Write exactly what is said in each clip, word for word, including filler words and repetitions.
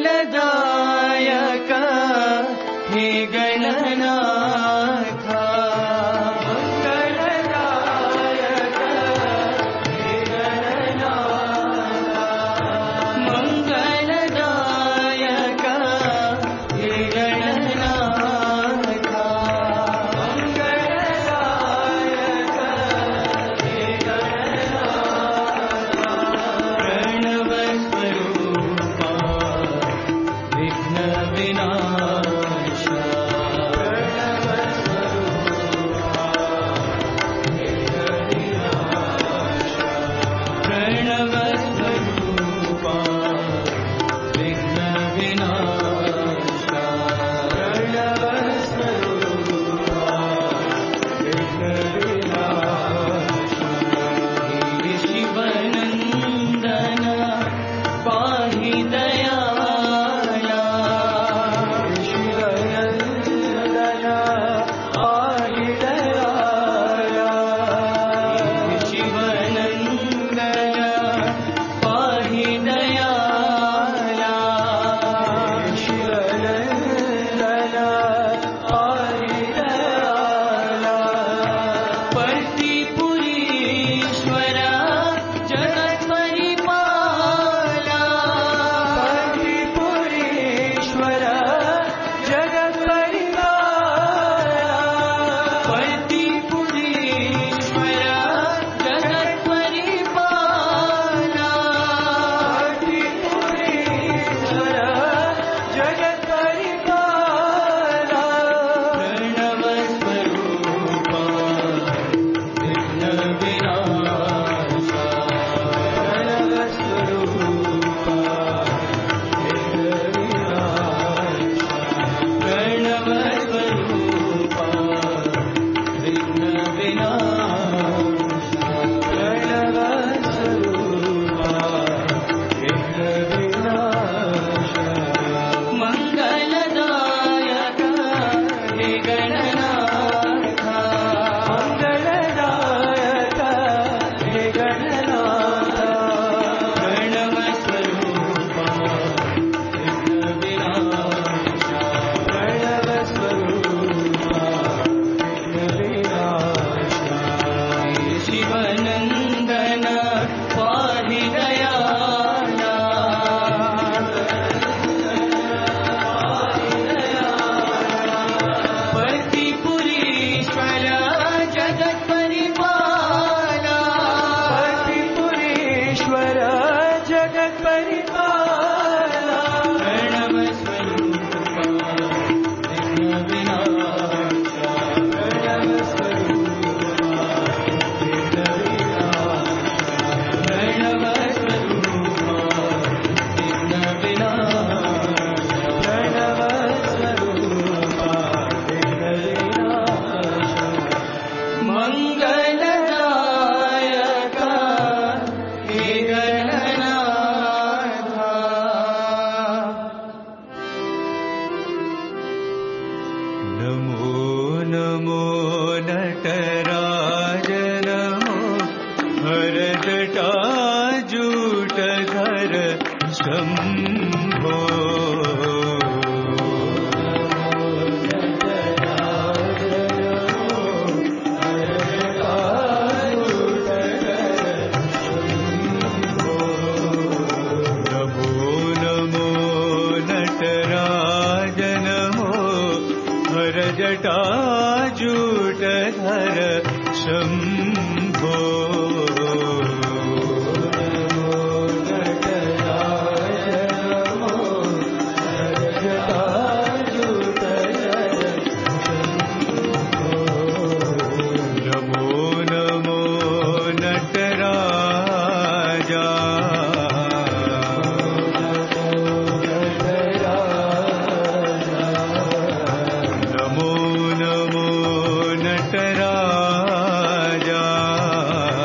मंगलदायक हे गणनाथ मंगलदायक हे गणनाथ मंगलदायक हे गणनाथ मंगलदायक हे गणनाथ प्रणव स्वरूपा विघ्न विनाशा प्रणव स्वरूपा विघ्न विनाशा प्रणव स्वरूपा विघ्न विनाशा हे शिवनंदन पाहि दयाला शिवनंदन पाहि दयाला शिवनंदन पाहि दयाला शिवनंदन पाहि दयाला पतिपुरीश्वरा जगत परिपाला पतिपुरीश्वरा जगत परिपाला पतिपुरीश्वरा जगत परिपाला पतिपुरीश्वरा जगत परिपाला प्रणव स्वरूपा विघ्न विनाशा प्रणव स्वरूपा विघ्न विनाशा प्रणव स्वरूपा विघ्न विनाशा प्रणव स्वरूपा विघ्न विनाशा मंगलदायक हे गणनाथ मंगलदायक हे गणनाथ प्रणव स्वरूपा विघ्न विनाशा प्रणव स्वरूपा विघ्न विनाशा हे शिवनंदन पाहि दयाला पतिपुरीश्वरा जगत परिपाला पतिपुरीश्वरा जगत परिपाला प्रणव स्वरूपा विघ्न विनाशा प्रणव स्वरूपा विघ्न विनाशा प्रणव स्वरूपा विघ्न विनाशा प्रणव स्वरूपा विघ्न विनाशा मंगलदायक हे गणनाथ नमो नमो नटराज नमो हर जटाजूटधर शंभो नमो नमो नटराज नमो हर जटाजूटधर शंभो नमो नटराज नमो हर जटाजूटधर शंभो नमो नमो नटराजा नमो नमो नटराजा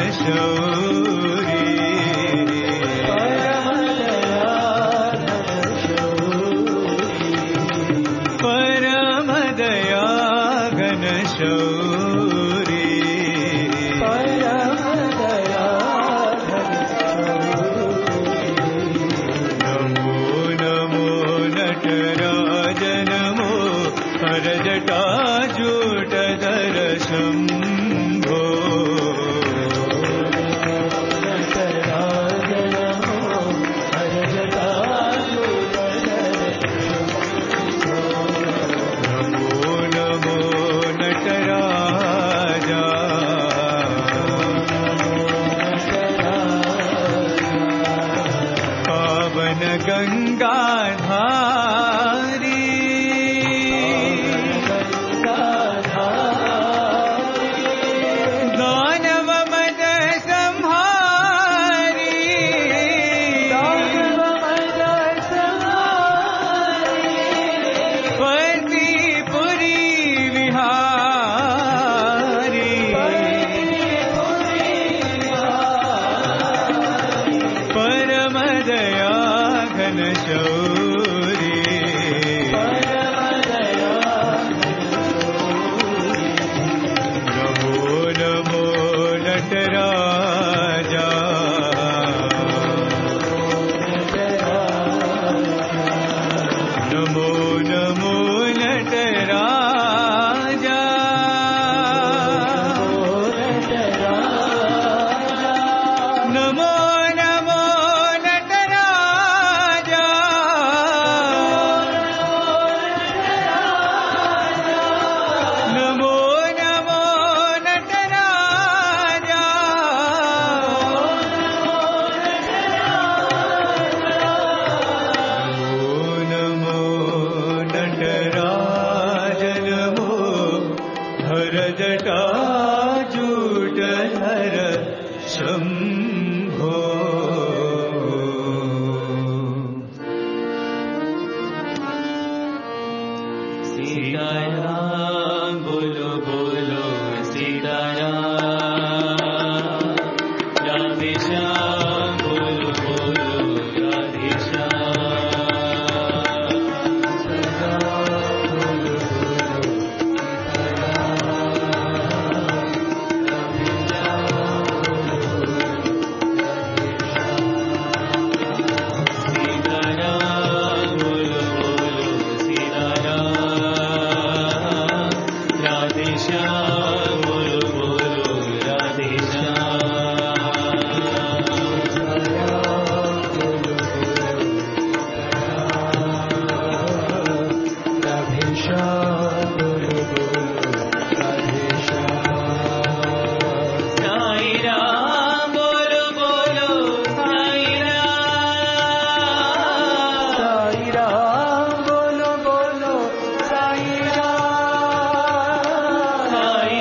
शौरी परम दया घन शौरी नमो नमो नटराज नमो हर जटा जूटधर शंभो नमो नमो नटराजा पावन गंगाधारी दानव मद संहारी पतिपुरी विहारी परम दया घन शौरी नमो नमो नटराजा नमो नमो नटराजा नमो नमो नटराजा नमो नमो नटराजा नमो नमो नटराज नमो हर जटा जूटधर शंभो सीताराम बोलो बोलो सीताराम राधे श्याम बोलो बोलो राधे सीताराम बोलो बोलो सीताराम राधे श्याम बोलो बोलो राधे साई राम बोलो बोलो साई राम साई राम बोलो बोलो साई राम साई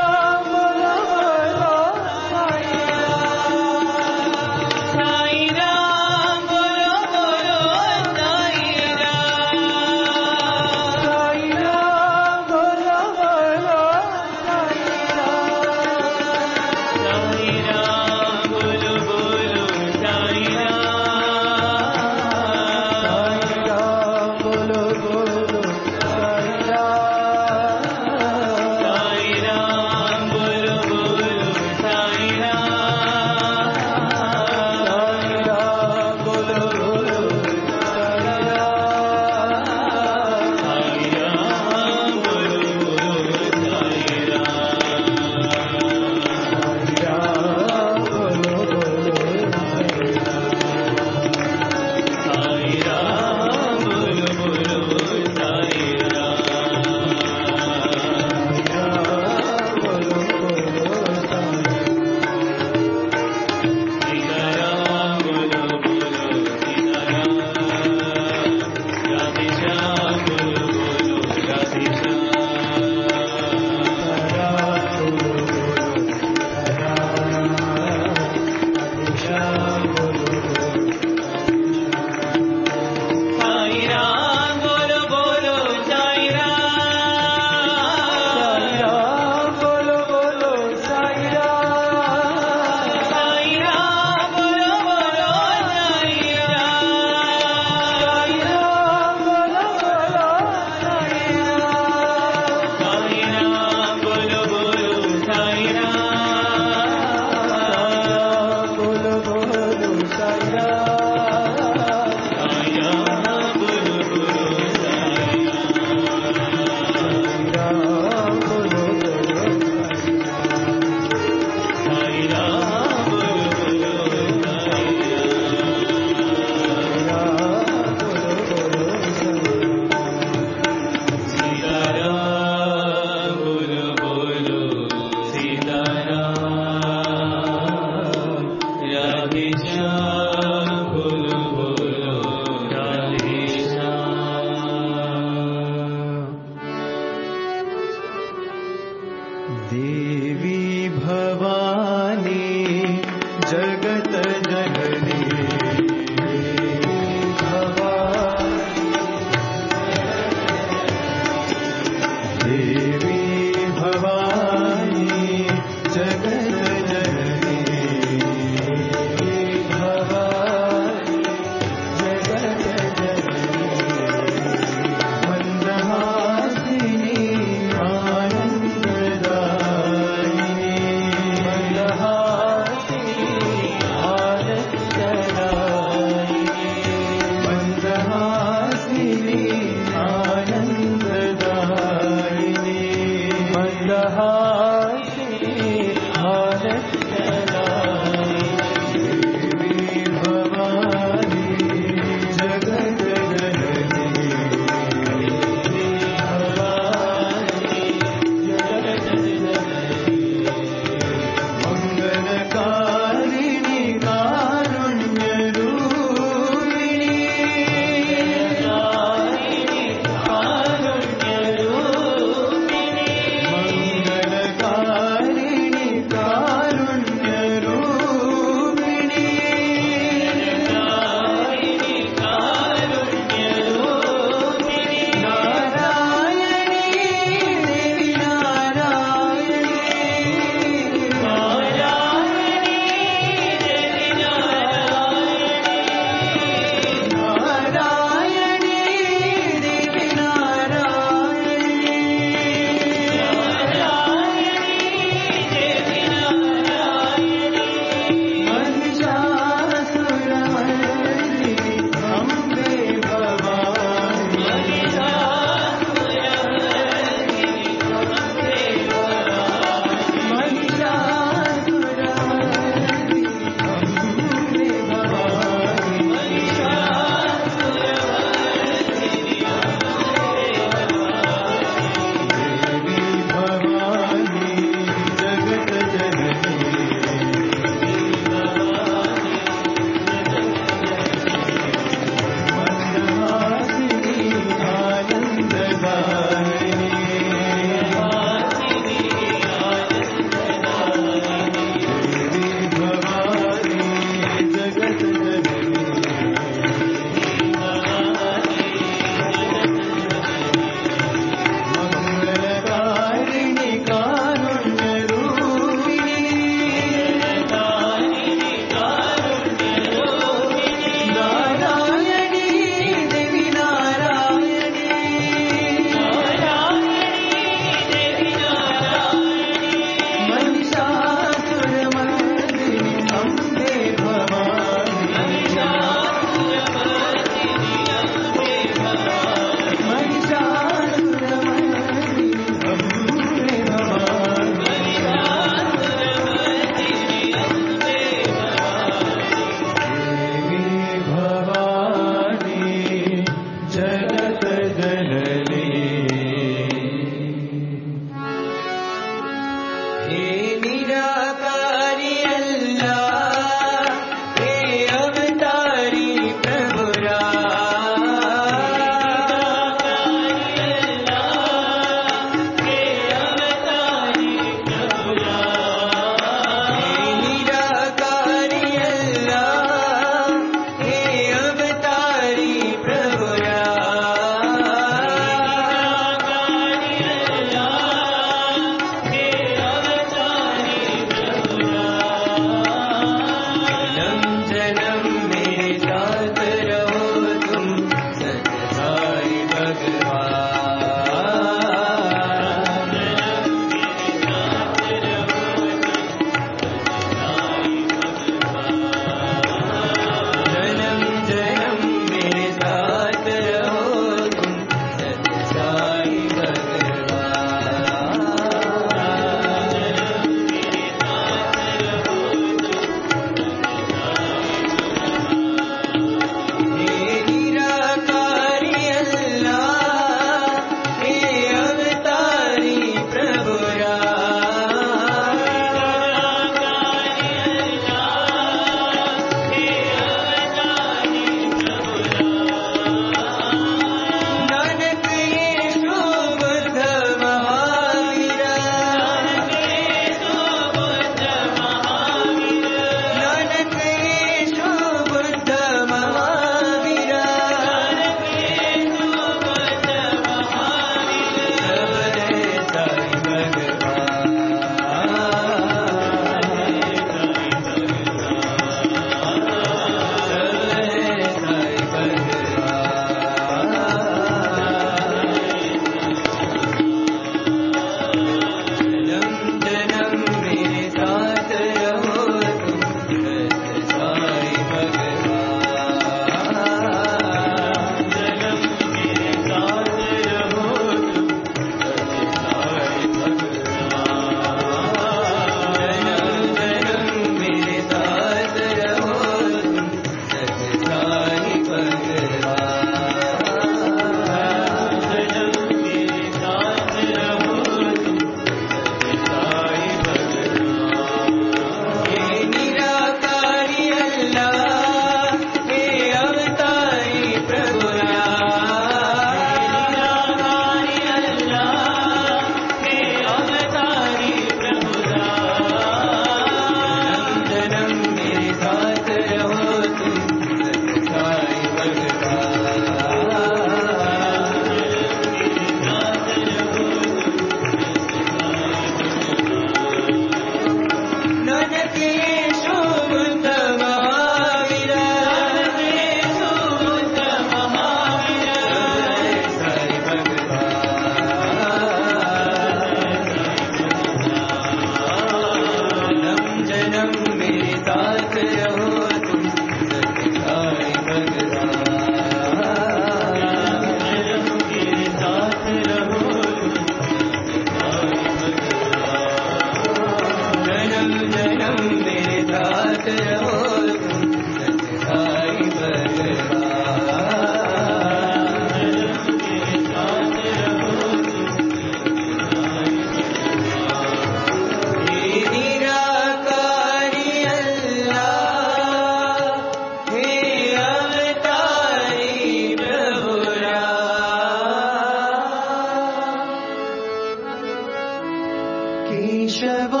केशवा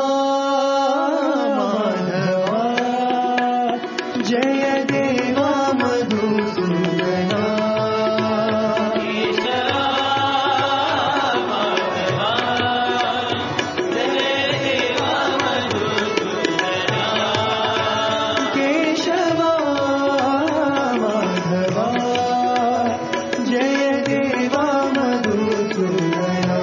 माधवा जय देवा मधुसूदना केशवा माधवा जय देवा मधुसूदना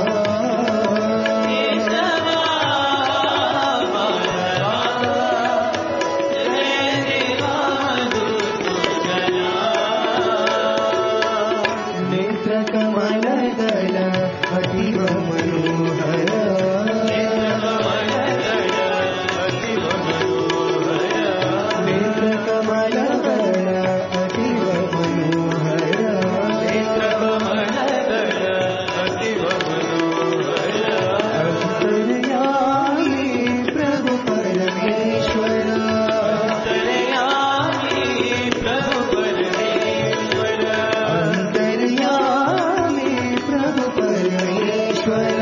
नेत्रकमलदल अतीव मनोहर नेत्रकमलदल अतीव मनोहर अंतर्यामी प्रभु परमेश्वर अंतर्यामी प्रभु परमेश्वर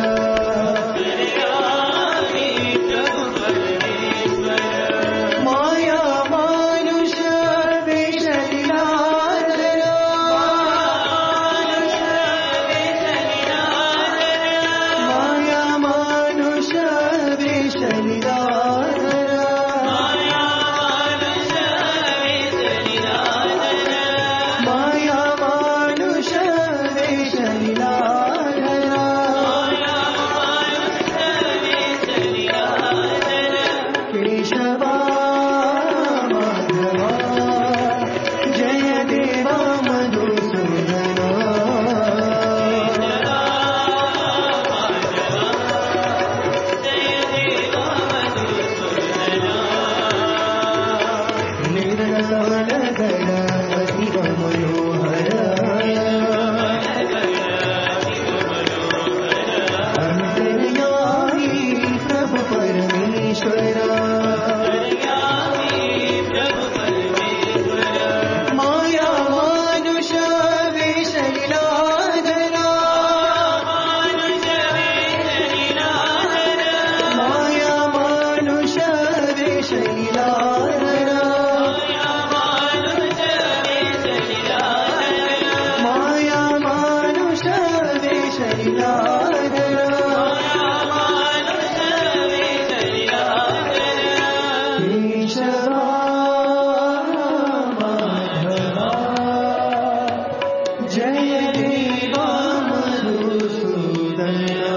माया मानुष वेशलीलाधरा माया मानुष वेशलीलाधरा माया मानुष वेशलीलाधरा केशवा माधवा जय देवा मधुसूदना निर्गमनगण अतीव मनोहर अंतर्यामी प्रभु परमेश्वर माया मानुष वेशलीलाधरा माया मानुष वेशलीलाधरा माया मानुष वेशलीलाधरा केशवा माधवा जय देवा मधुसूदना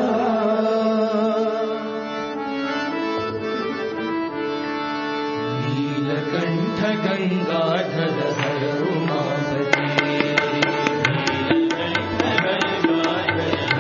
नीलकंठ गंगाधर हर उमापति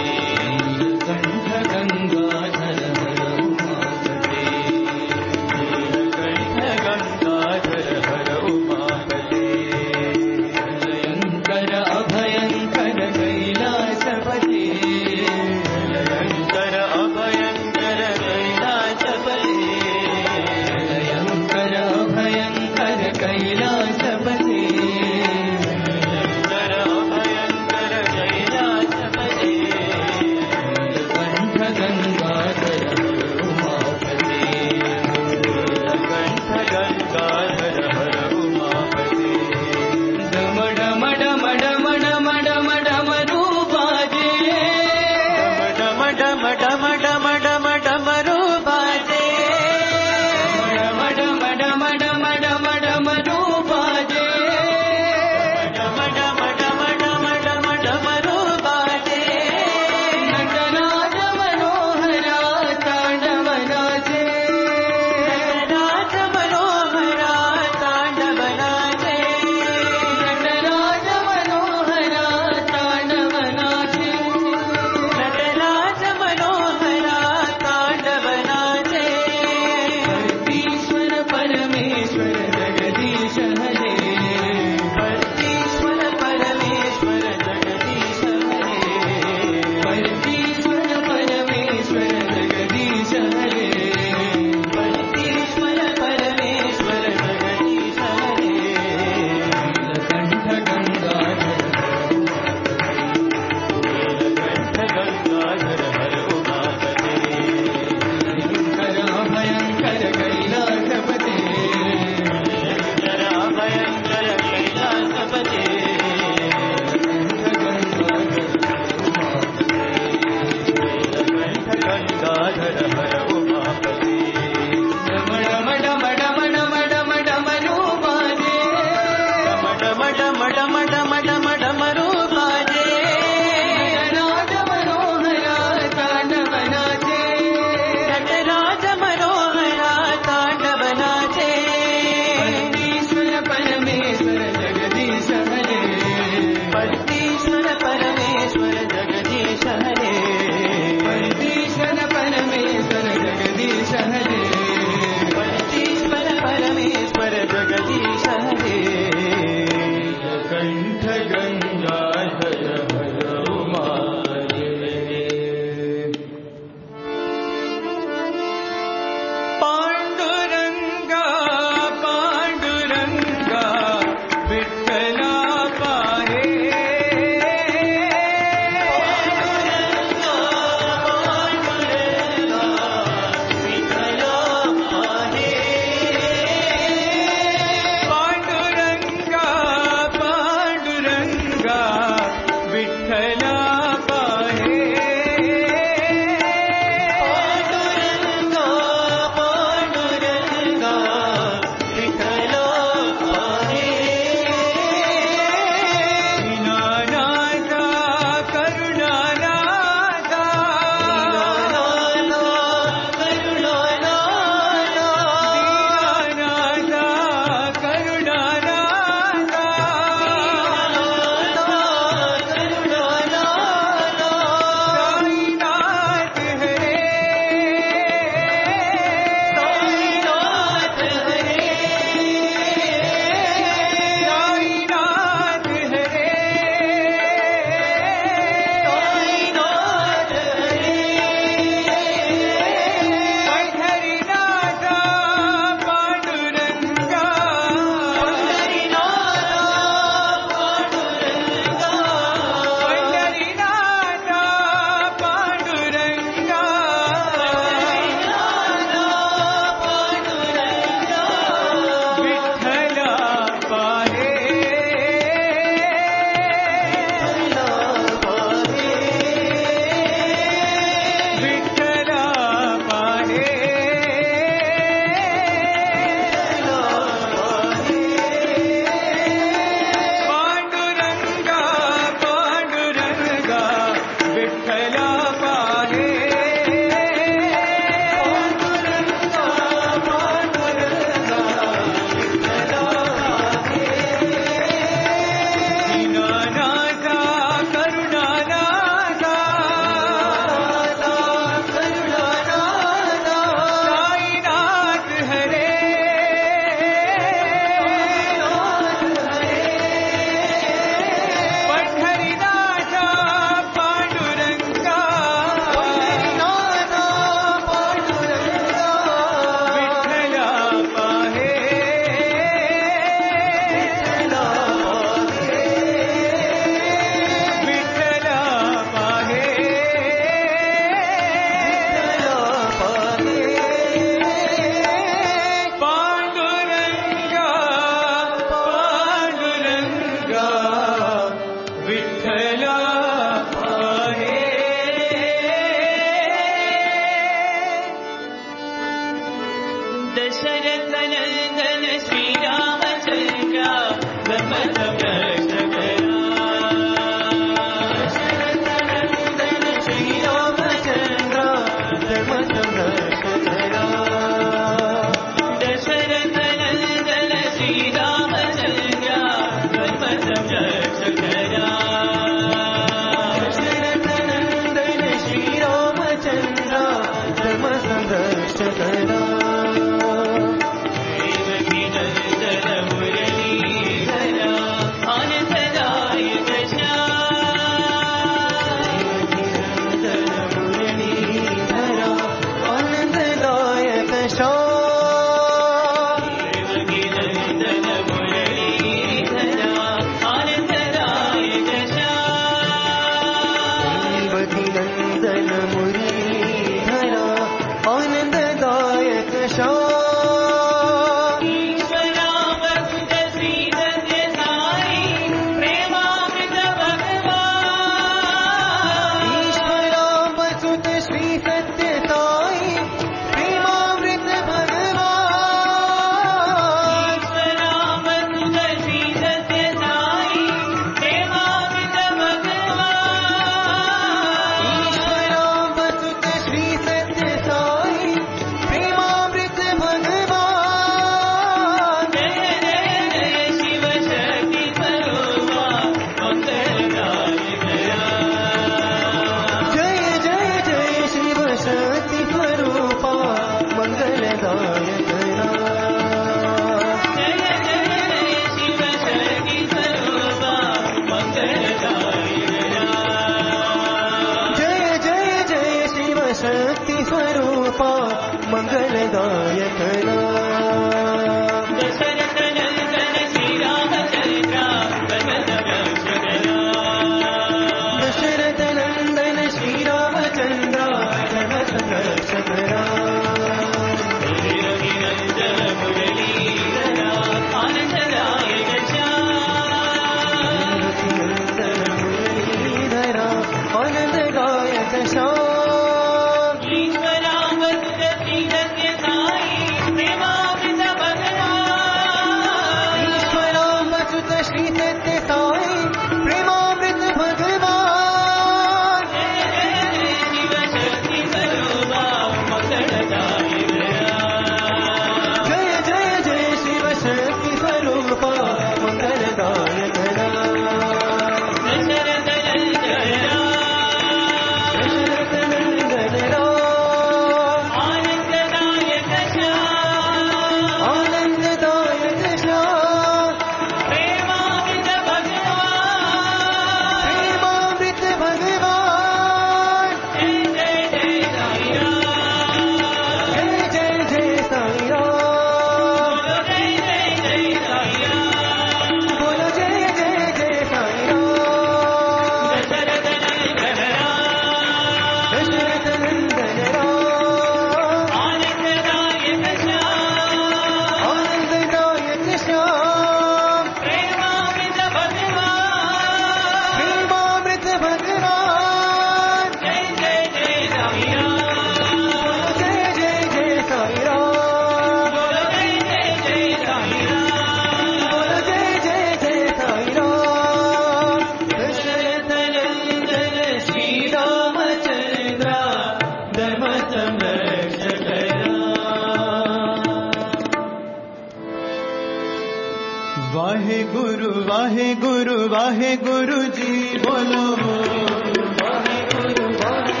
वाहे गुरु वाहे गुरु जी बोलो वाहे गुरु वाहे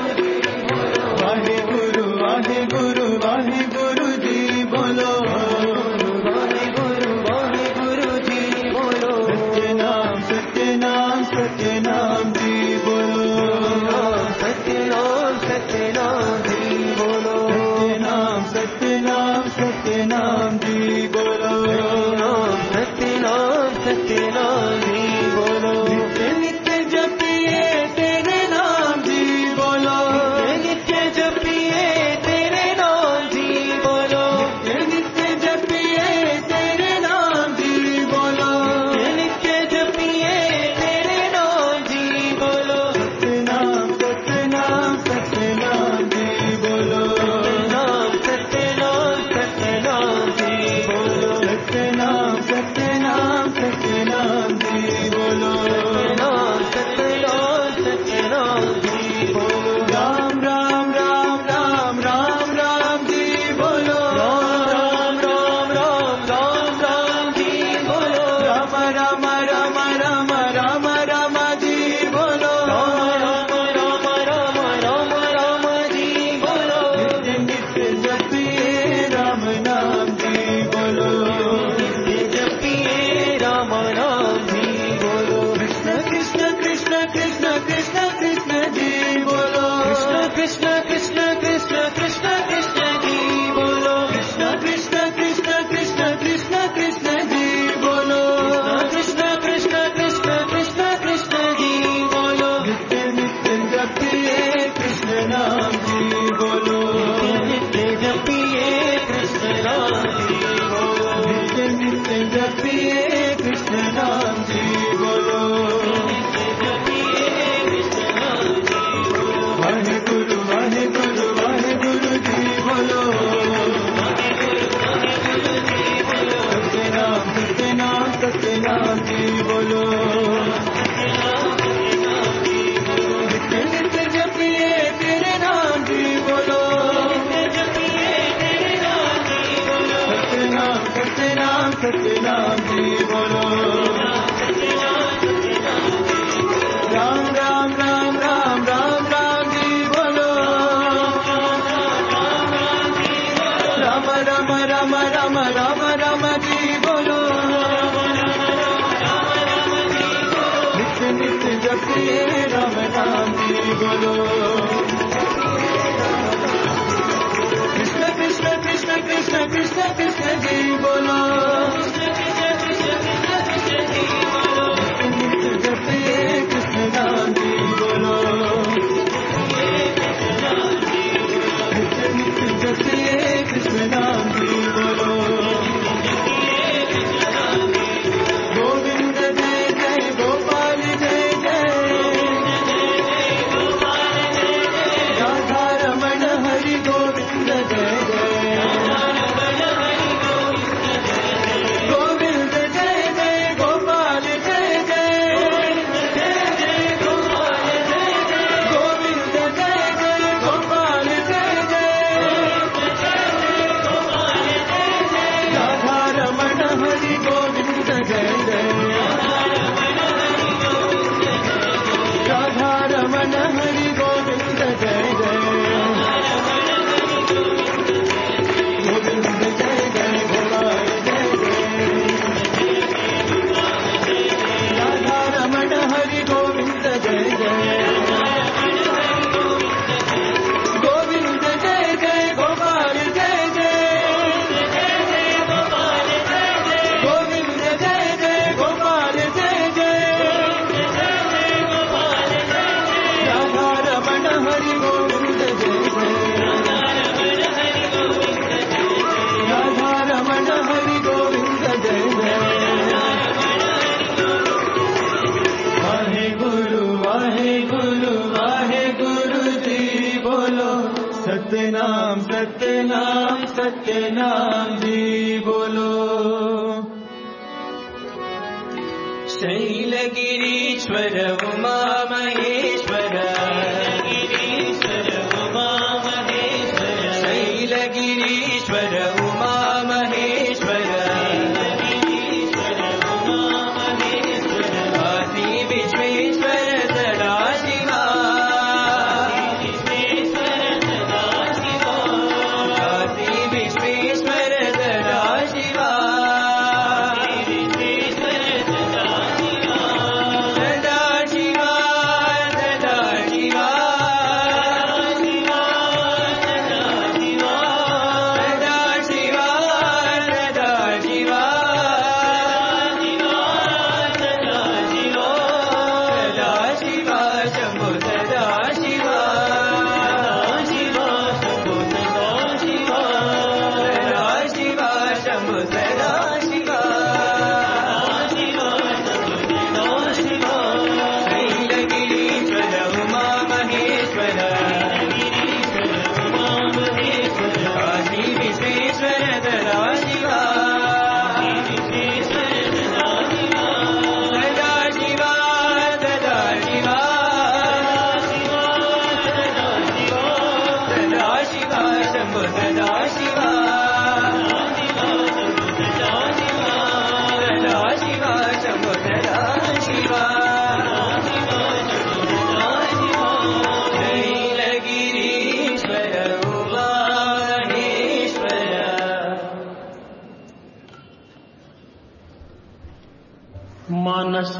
गुरु वाहे गुरु वाहे गुरु जी बोलो वाहे गुरु वाहे गुरु जी बोलो सत्य नाम सत्य नाम सत्य नाम जी बोलो सत्य नाम सत्य नाम जी बोलो सत्य नाम सत्य नाम जी बोलो सत्य नाम सत्य नाम जी बोलो नित्य नित्य जपिए तेरे नाम जी बोलो नित्य जपिए तेरे नाम जी बोलो नित्य जपिए तेरे नाम जी बोलो नित्य जपिए तेरे नाम जी बोलो सत्य नाम सत्य नाम सत्य नाम जी बोलो नाम सत्य नाम सत्य नाम जी बोलो सत्य नाम सत्य नाम सत्य नाम जी बोलो नाम सत्य नाम सत्य नाम जी बोलो राम राम राम राम राम राम जी बोलो राम राम राम राम राम जी बोलो राम राम राम राम राम राम जी बोलो राम राम राम राम राम जी बोलो नित्य नित्य जपिए राम नाम जी बोलो नित्य जपिए राम नाम जी बोलो कृष्ण कृष्ण कृष्ण कृष्ण कृष्ण कृष्ण जी बोलो कृष्ण कृष्ण कृष्ण कृष्ण कृष्ण जी बोलो कृष्ण कृष्ण कृष्ण कृष्ण कृष्ण कृष्ण जी बोलो कृष्ण कृष्ण कृष्ण कृष्ण कृष्ण जी बोलो नित्य नित्य जपिए कृष्ण नाम जी बोलो नित्य जपिए कृष्ण नाम जी बोलो नित्य नित्य जपिए कृष्ण नाम जी बोलो नित्य जपिए कृष्ण नाम जी बोलो वाहे गुरु वाहे गुरु वाहे गुरु जी बोलो सत्य नाम सत्य नाम सत्य नाम जी बोलो नित्य नित्य जपिए तेरे नाम जी बोलो सत्य नाम सत्य नाम सत्य नाम जी बोलो राम राम राम राम राम राम जी बोलो राम राम राम राम राम राम जी बोलो नित्य नित्य जपिए राम नाम जी बोलो कृष्ण कृष्ण कृष्ण कृष्ण कृष्ण कृष्ण जी बोलो नित्य जपिए कृष्ण नाम जी बोलो नित्य नित्य जपिए कृष्ण नाम जी बोलो गोविंद जय जय गोपाल जय जय राधा रमण हरि गोविंद जय जय गोविंद जय जय गोपाल जय जय गोविंद जय जय गोपाल जय जय राधा रमण हरि गोविंद जय जय राधा रमण हरि गोविंद जय जय गोविंद जय जय गोपाल जय जय राधा रमण हरि गोविंद जय जय गोविंद जय जय गोपाल जय जय गोविंद जय जय गोपाल जय जय राधा रमण हरि गोविंद जय जय राधा रमण हरि गोविंद जय जय वाहे गुरु वाहे गुरु वाहे गुरु जी बोलो सत्य नाम सत्य नाम सत्य नाम जी बोलो शैलगिरीश्वर उमा महेश्वर गिरीश्वर उमा महेश्वर शैलगिरीश्वर उमा महेश्वर गिरीश्वर उमा महेश्वर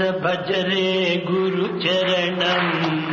भज रे गुरु चरणम